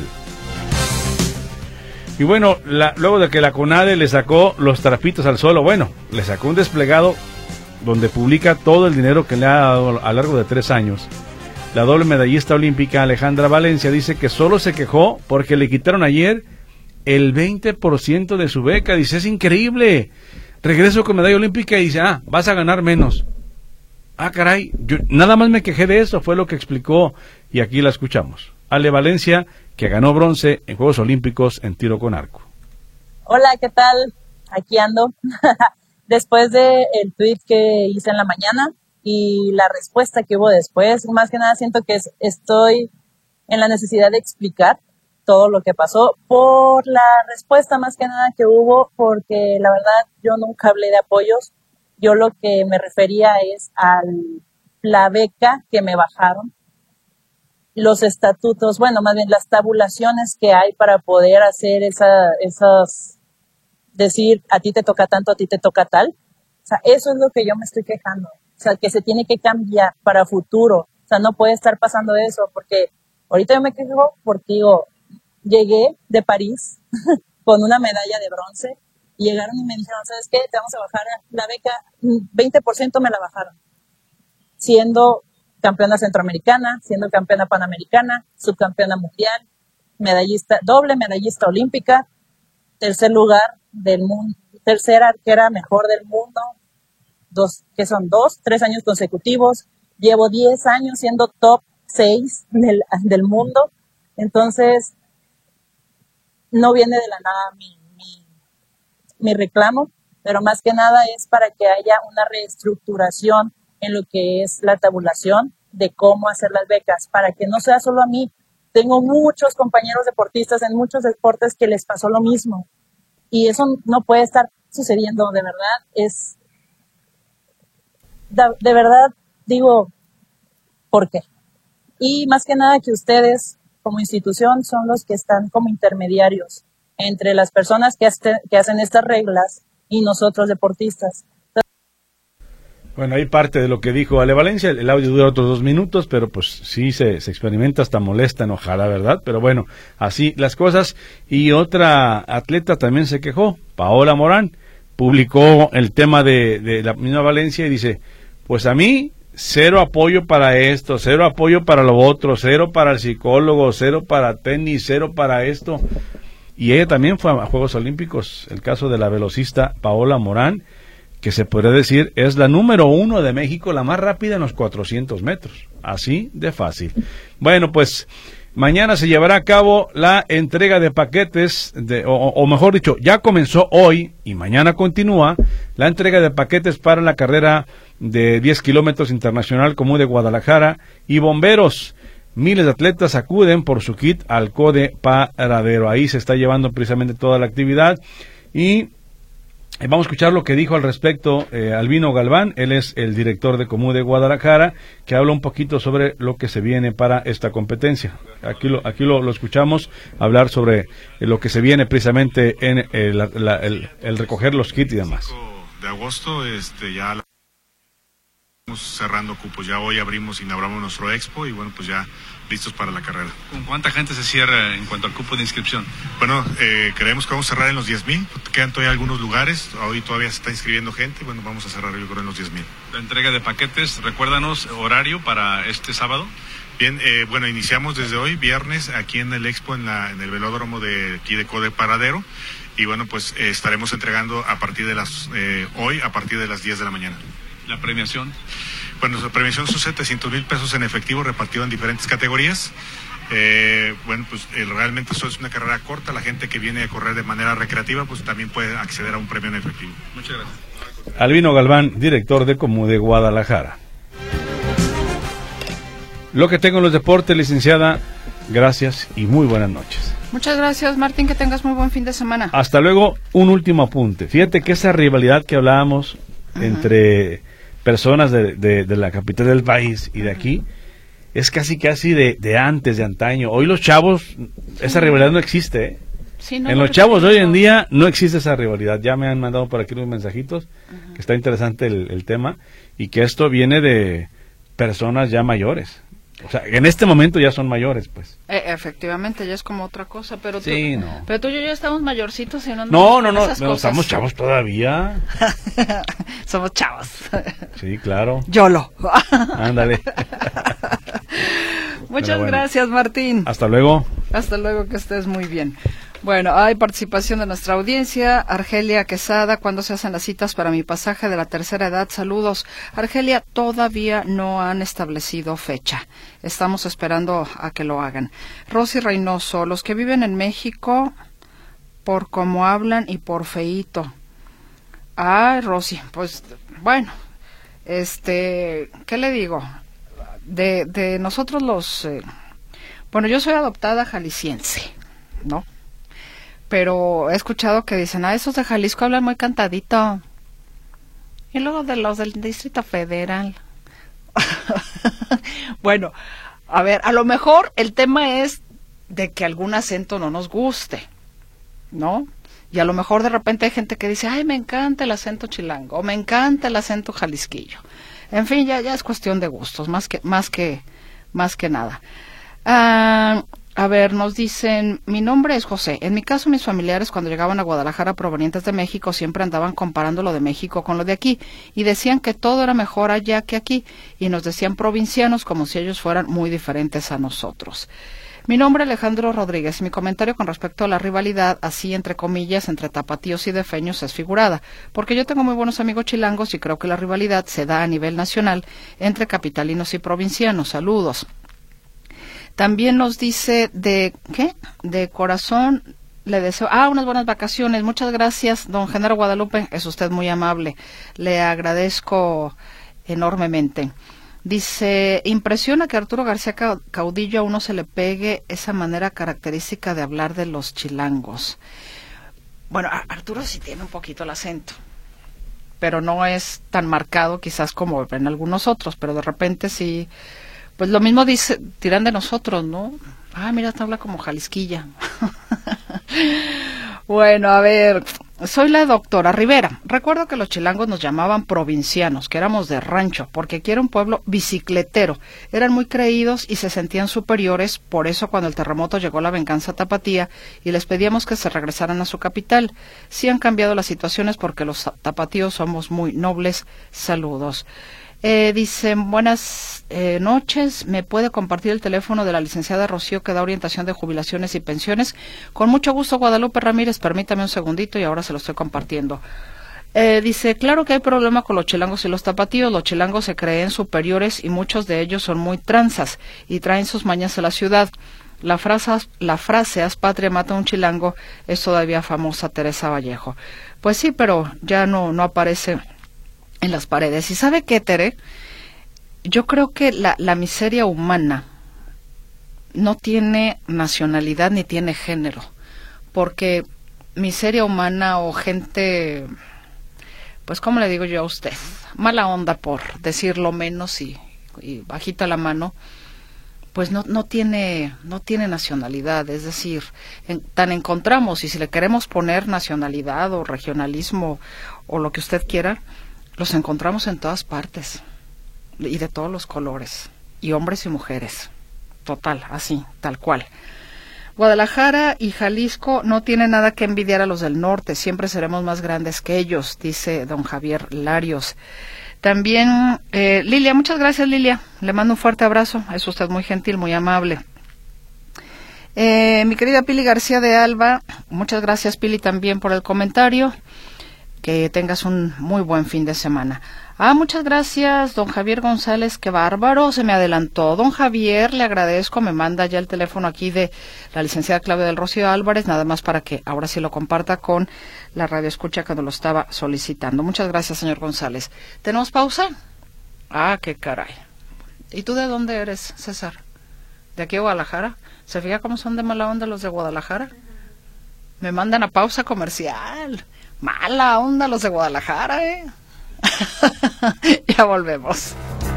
Speaker 8: Y bueno, la, luego de que la CONADE le sacó los trapitos al suelo, bueno, le sacó un desplegado donde publica todo el dinero que le ha dado a lo largo de tres años. La doble medallista olímpica Alejandra Valencia dice que solo se quejó porque le quitaron ayer el veinte por ciento de su beca. Dice, es increíble, regreso con medalla olímpica y dice, ah, vas a ganar menos. Ah, caray, yo nada más me quejé de eso, fue lo que explicó, y aquí la escuchamos. Ale Valencia, que ganó bronce en Juegos Olímpicos en tiro con arco.
Speaker 10: Hola, ¿qué tal? Aquí ando. después de el tweet que hice en la mañana y la respuesta que hubo después, más que nada siento que es, estoy en la necesidad de explicar todo lo que pasó por la respuesta más que nada que hubo, porque la verdad yo nunca hablé de apoyos. Yo lo que me refería es a la beca que me bajaron, los estatutos, bueno, más bien las tabulaciones que hay para poder hacer esa, esas, decir a ti te toca tanto, a ti te toca tal. O sea, eso es lo que yo me estoy quejando. O sea, que se tiene que cambiar para futuro. O sea, no puede estar pasando eso, porque ahorita yo me quejo porque digo, llegué de París con una medalla de bronce y llegaron y me dijeron, ¿sabes qué? Te vamos a bajar la beca, veinte por ciento me la bajaron. Siendo campeona centroamericana, siendo campeona panamericana, subcampeona mundial, medallista, doble medallista olímpica, tercer lugar del mundo, tercera arquera mejor del mundo, dos, que son dos, tres años consecutivos, llevo diez años siendo top seis del, del mundo, entonces no viene de la nada mi, mi, mi reclamo, pero más que nada es para que haya una reestructuración en lo que es la tabulación de cómo hacer las becas, para que no sea solo a mí. Tengo muchos compañeros deportistas en muchos deportes que les pasó lo mismo y eso no puede estar sucediendo, de verdad, es de, de verdad digo, ¿por qué? Y más que nada que ustedes como institución son los que están como intermediarios entre las personas que, hace, que hacen estas reglas y nosotros deportistas.
Speaker 8: Bueno, ahí parte de lo que dijo Ale Valencia, el audio dura otros dos minutos, pero pues sí se, se experimenta, hasta molesta, enojada, ¿verdad? Pero bueno, así las cosas. Y otra atleta también se quejó, Paola Morán, publicó el tema de, de la misma Valencia y dice, pues a mí cero apoyo para esto, cero apoyo para lo otro, cero para el psicólogo, cero para tenis, cero para esto. Y ella también fue a Juegos Olímpicos, el caso de la velocista Paola Morán, que se podría decir es la número uno de México, la más rápida en los cuatrocientos metros, así de fácil. Bueno, pues mañana se llevará a cabo la entrega de paquetes, de, o, o mejor dicho, ya comenzó hoy y mañana continúa la entrega de paquetes para la carrera de diez kilómetros internacional común de Guadalajara y bomberos. Miles de atletas acuden por su kit al Code Paradero. Ahí se está llevando precisamente toda la actividad y vamos a escuchar lo que dijo al respecto eh, Albino Galván. Él es el director de Comú de Guadalajara, que habla un poquito sobre lo que se viene para esta competencia. Aquí lo, aquí lo, lo escuchamos hablar sobre eh, lo que se viene precisamente en eh, la, la, el, el recoger los kits y demás.
Speaker 11: De agosto, este, ya la... estamos cerrando cupos. Ya hoy abrimos, inauguramos nuestro expo y bueno, pues ya listos para la carrera.
Speaker 12: ¿Con cuánta gente se cierra en cuanto al cupo de inscripción?
Speaker 11: Bueno, eh, creemos que vamos a cerrar en los diez mil, quedan todavía algunos lugares, hoy todavía se está inscribiendo gente, bueno, vamos a cerrar yo creo en los diez mil.
Speaker 12: La entrega de paquetes, recuérdanos horario para este sábado.
Speaker 11: Bien, eh, bueno, iniciamos desde hoy, viernes, aquí en el expo, en, la, en el velódromo de aquí de Code Paradero, y bueno, pues eh, estaremos entregando a partir de las, eh, hoy, a partir de las diez de la mañana.
Speaker 12: ¿La premiación?
Speaker 11: Bueno, la premiación son setecientos mil pesos en efectivo repartido en diferentes categorías. Eh, bueno, pues eh, realmente eso es una carrera corta. La gente que viene a correr de manera recreativa, pues también puede acceder a un premio en efectivo.
Speaker 12: Muchas gracias.
Speaker 8: Albino Galván, director de Comú de Guadalajara. Lo que tengo en los deportes, licenciada, gracias y muy buenas noches.
Speaker 2: Muchas gracias, Martín, que tengas muy buen fin de semana.
Speaker 8: Hasta luego, un último apunte. Fíjate que esa rivalidad que hablábamos uh-huh. entre personas de, de, de la capital del país y de aquí, es casi casi de, de antes, de antaño. Hoy los chavos, esa rivalidad no existe, ¿eh? Sí, no, en los chavos de hoy en día no existe esa rivalidad. Ya me han mandado por aquí unos mensajitos, uh-huh. que está interesante el, el tema, y que esto viene de personas ya mayores. O sea, en este momento ya son mayores, pues.
Speaker 2: Eh, efectivamente, ya es como otra cosa, pero tú,
Speaker 8: sí, no.
Speaker 2: pero tú y yo ya estamos mayorcitos y no
Speaker 8: No, no, no, no estamos chavos todavía.
Speaker 2: Somos chavos.
Speaker 8: Sí, claro.
Speaker 2: YOLO.
Speaker 8: Ándale.
Speaker 2: Muchas bueno. gracias, Martín.
Speaker 8: Hasta luego.
Speaker 2: Hasta luego, que estés muy bien. Bueno, hay participación de nuestra audiencia. Argelia Quesada, ¿cuándo se hacen las citas para mi pasaje de la tercera edad? Saludos. Argelia, todavía no han establecido fecha. Estamos esperando a que lo hagan. Rosy Reynoso, los que viven en México, por cómo hablan y por feíto. Ay, Rosy, pues bueno, este, ¿qué le digo? De, de nosotros los, eh, bueno, yo soy adoptada jalisciense, ¿no? Pero he escuchado que dicen, ah, esos de Jalisco hablan muy cantadito. Y luego de los del Distrito Federal. Bueno, a ver, a lo mejor el tema es de que algún acento no nos guste, ¿no? Y a lo mejor de repente hay gente que dice, ay, me encanta el acento chilango, o me encanta el acento jalisquillo. En fin, ya, ya es cuestión de gustos, más que, más que, más que nada. Ah, a ver, nos dicen, mi nombre es José. En mi caso, mis familiares cuando llegaban a Guadalajara provenientes de México siempre andaban comparando lo de México con lo de aquí y decían que todo era mejor allá que aquí y nos decían provincianos como si ellos fueran muy diferentes a nosotros. Mi nombre es Alejandro Rodríguez. Mi comentario con respecto a la rivalidad, así entre comillas, entre tapatíos y defeños es figurada, porque yo tengo muy buenos amigos chilangos y creo que la rivalidad se da a nivel nacional entre capitalinos y provincianos. Saludos. También nos dice de, ¿qué? De corazón, le deseo, ah, unas buenas vacaciones. Muchas gracias, don Genaro Guadalupe, es usted muy amable. Le agradezco enormemente. Dice, impresiona que Arturo García Caudillo a uno se le pegue esa manera característica de hablar de los chilangos. Bueno, Arturo sí tiene un poquito el acento, pero no es tan marcado quizás como en algunos otros, pero de repente sí, pues lo mismo dice, tiran de nosotros, ¿no? Ah, mira, te habla como jalisquilla. Bueno, a ver, soy la doctora Rivera. Recuerdo que los chilangos nos llamaban provincianos, que éramos de rancho, porque aquí era un pueblo bicicletero. Eran muy creídos y se sentían superiores, por eso cuando el terremoto llegó la venganza tapatía y les pedíamos que se regresaran a su capital. Sí han cambiado las situaciones porque los tapatíos somos muy nobles. Saludos. Eh, dicen, buenas eh, noches, ¿me puede compartir el teléfono de la licenciada Rocío que da orientación de jubilaciones y pensiones? Con mucho gusto, Guadalupe Ramírez, permítame un segundito y ahora se lo estoy compartiendo. Eh, dice, claro que hay problema con los chilangos y los tapatíos, los chilangos se creen superiores y muchos de ellos son muy tranzas y traen sus mañas a la ciudad. La frase, la frase haz patria mata a un chilango es todavía famosa, Teresa Vallejo. Pues sí, pero ya no, no aparece en las paredes. ¿Y sabe qué, Tere? Yo creo que la, la miseria humana no tiene nacionalidad ni tiene género, porque miseria humana o gente, pues ¿cómo le digo yo a usted? Mala onda, por decirlo menos y, y bajita la mano, pues no, no tiene, no tiene nacionalidad, es decir, en, tan encontramos, y si le queremos poner nacionalidad o regionalismo o lo que usted quiera, los encontramos en todas partes y de todos los colores, y hombres y mujeres, total, así, tal cual. Guadalajara y Jalisco no tienen nada que envidiar a los del norte, siempre seremos más grandes que ellos, dice don Javier Larios. También, eh, Lilia, muchas gracias, Lilia, le mando un fuerte abrazo, es usted muy gentil, muy amable. Eh, mi querida Pili García de Alba, muchas gracias, Pili, también por el comentario. Que tengas un muy buen fin de semana. Ah, muchas gracias, don Javier González, qué bárbaro, se me adelantó. Don Javier, le agradezco, me manda ya el teléfono aquí de la licenciada Claudia del Rocío Álvarez, nada más para que ahora sí lo comparta con la radio escucha cuando lo estaba solicitando. Muchas gracias, señor González. ¿Tenemos pausa? Ah, qué caray. ¿Y tú de dónde eres, César? ¿De aquí a Guadalajara? ¿Se fija cómo son de mala onda los de Guadalajara? Me mandan a pausa comercial. Mala onda los de Guadalajara, ¿eh? Ya volvemos.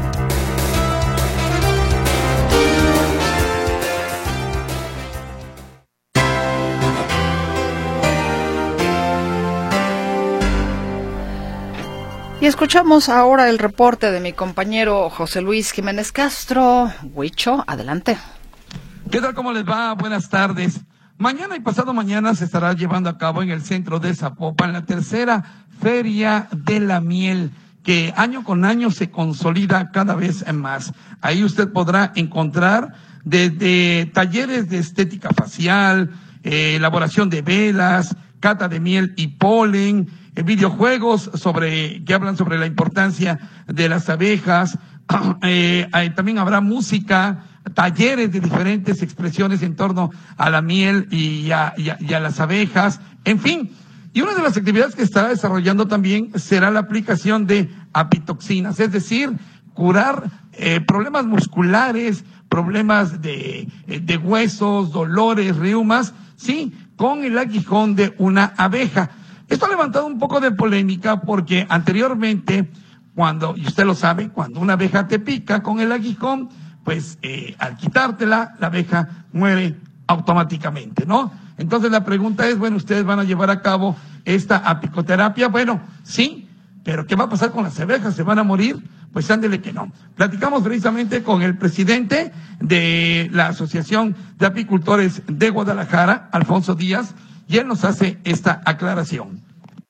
Speaker 2: Y escuchamos ahora el reporte de mi compañero José Luis Jiménez Castro. Huicho, adelante.
Speaker 13: ¿Qué tal? ¿Cómo les va? Buenas tardes. Mañana y pasado mañana se estará llevando a cabo en el centro de Zapopan la tercera Feria de la Miel, que año con año se consolida cada vez más. Ahí usted podrá encontrar desde talleres de estética facial, eh, elaboración de velas, cata de miel y polen, eh, videojuegos sobre que hablan sobre la importancia de las abejas. eh, eh, también habrá música, talleres de diferentes expresiones en torno a la miel y a, y a, y a las abejas. En fin, Y una de las actividades que estará desarrollando también será la aplicación de apitoxinas, es decir, curar eh, problemas musculares, problemas de, de huesos, dolores, reumas, sí, con el aguijón de una abeja. Esto ha levantado un poco de polémica porque anteriormente, cuando, y usted lo sabe, cuando una abeja te pica con el aguijón, pues eh, al quitártela, la abeja muere automáticamente, ¿no? Entonces la pregunta es, bueno, ¿ustedes van a llevar a cabo esta apicoterapia? Bueno, sí, pero ¿qué va a pasar con las abejas? ¿Se van a morir? Pues ándele que no. Platicamos precisamente con el presidente de la Asociación de Apicultores de Guadalajara, Alfonso Díaz, y él nos hace esta aclaración.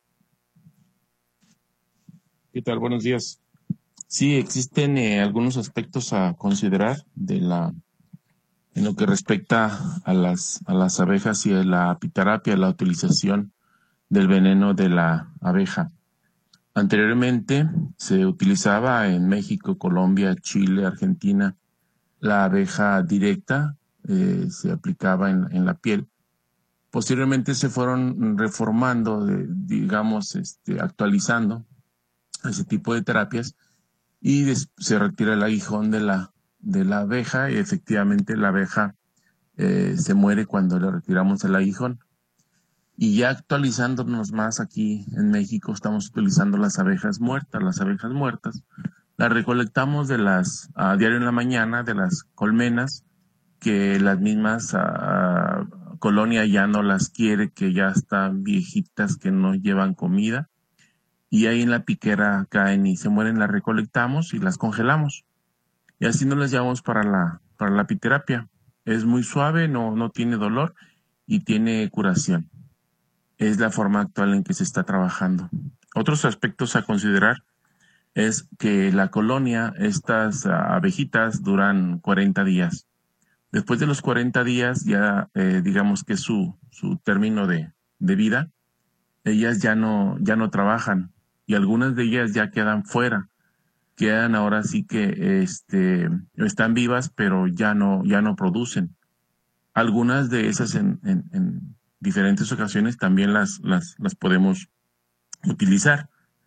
Speaker 14: ¿Qué tal? Buenos días. Sí, existen eh, algunos aspectos a considerar de la en lo que respecta a las a las abejas y a la apiterapia, la utilización del veneno de la abeja. Anteriormente se utilizaba en México, Colombia, Chile, Argentina, la abeja directa, eh, se aplicaba en, en la piel. Posteriormente se fueron reformando, de, digamos, este, actualizando ese tipo de terapias y des, se retira el aguijón de la, de la abeja y efectivamente la abeja eh, se muere cuando le retiramos el aguijón. Y ya actualizándonos más aquí en México, estamos utilizando las abejas muertas. Las abejas muertas las recolectamos de las a diario en la mañana de las colmenas que las mismas a, a, colonia ya no las quiere, que ya están viejitas, que no llevan comida. Y ahí en la piquera caen y se mueren, las recolectamos y las congelamos. Y así nos las llevamos para la, para la apiterapia. Es muy suave, no, no tiene dolor y tiene curación. Es la forma actual en que se está trabajando. Otros aspectos a considerar es que la colonia, estas abejitas duran cuarenta días. Después de los cuarenta días, ya eh, digamos que es su, su término de, de vida, ellas ya no, ya no trabajan y algunas de ellas ya quedan fuera. Quedan ahora sí que este, están vivas, pero ya no, ya no producen. Algunas de esas en, en, en diferentes ocasiones también las, las, las podemos utilizar.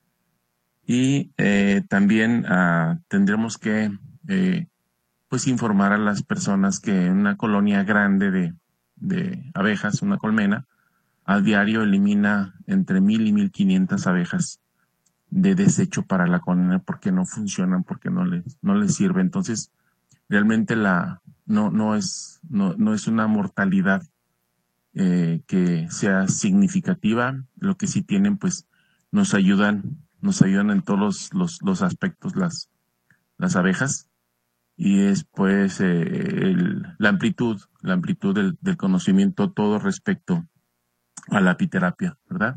Speaker 14: Y eh, también uh, tendremos que eh, pues informar a las personas que en una colonia grande de, de abejas, una colmena, a diario elimina entre mil y mil quinientas abejas de desecho para la colonia porque no funcionan, porque no les, no les sirve. Entonces, realmente la no, no es, no, no es una mortalidad eh, que sea significativa. Lo que sí tienen, pues, nos ayudan, nos ayudan en todos los, los, los aspectos las, las abejas. Y es pues eh, el, la amplitud, la amplitud del, del conocimiento todo respecto a la apiterapia, ¿verdad?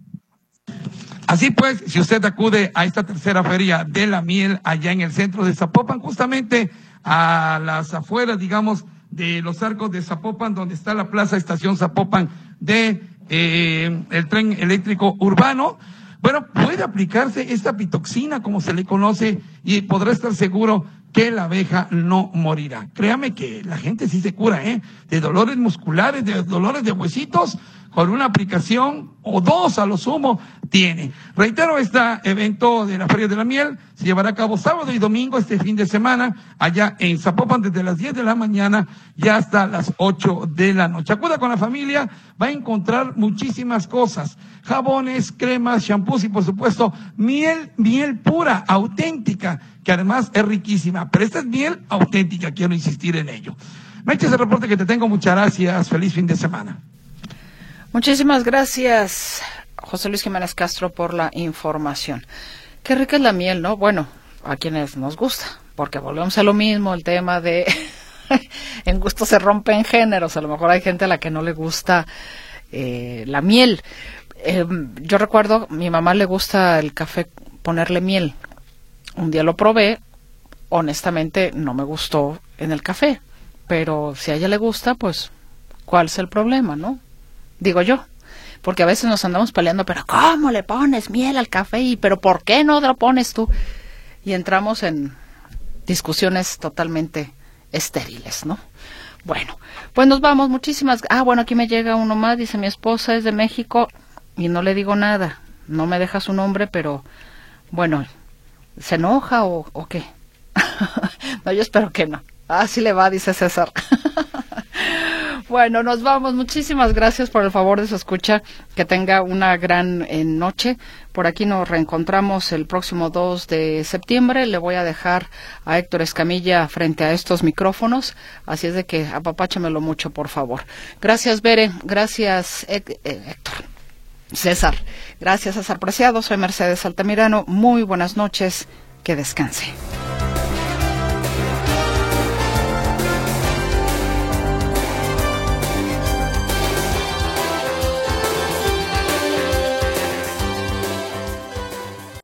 Speaker 13: Así pues, si usted acude a esta tercera feria de la miel allá en el centro de Zapopan, justamente a las afueras, digamos, de los arcos de Zapopan, donde está la Plaza Estación Zapopan de eh, el tren eléctrico urbano, bueno, puede aplicarse esta apitoxina, como se le conoce, y podrá estar seguro que la abeja no morirá. Créame que la gente sí se cura, ¿eh? De dolores musculares, de dolores de huesitos, con una aplicación o dos a lo sumo tiene. Reitero, este evento de la Feria de la Miel se llevará a cabo sábado y domingo este fin de semana, allá en Zapopan, desde las diez de la mañana y hasta las ocho de la noche. Acuda con la familia, va a encontrar muchísimas cosas, jabones, cremas, shampoos y por supuesto miel, miel pura, auténtica, que además es riquísima, pero esta es miel auténtica, quiero insistir en ello. Me echa ese reporte que te tengo, muchas gracias, feliz fin de semana.
Speaker 2: Muchísimas gracias, José Luis Jiménez Castro, por la información. Qué rica es la miel, ¿no? Bueno, a quienes nos gusta, porque volvemos a lo mismo, el tema de en gusto se rompen géneros. A lo mejor hay gente a la que no le gusta eh, la miel. Eh, yo recuerdo, mi mamá le gusta el café ponerle miel. Un día lo probé, honestamente no me gustó en el café, pero si a ella le gusta, pues, ¿cuál es el problema, no? Digo yo, porque a veces nos andamos peleando, pero ¿cómo le pones miel al café? ¿Y pero por qué no lo pones tú? Y entramos en discusiones totalmente estériles, ¿no? Bueno, pues nos vamos, muchísimas... Ah, bueno, aquí me llega uno más, dice mi esposa es de México y no le digo nada. No me deja su nombre, pero bueno, ¿se enoja o, o qué? No, yo espero que no. Así le va, dice César. Bueno, nos vamos. Muchísimas gracias por el favor de su escucha. Que tenga una gran eh, noche. Por aquí nos reencontramos el próximo dos de septiembre. Le voy a dejar a Héctor Escamilla frente a estos micrófonos. Así es de que apapáchamelo mucho, por favor. Gracias, Bere. Gracias, Hé- Héctor. César. Gracias, César Preciado. Soy Mercedes Altamirano. Muy buenas noches. Que descanse.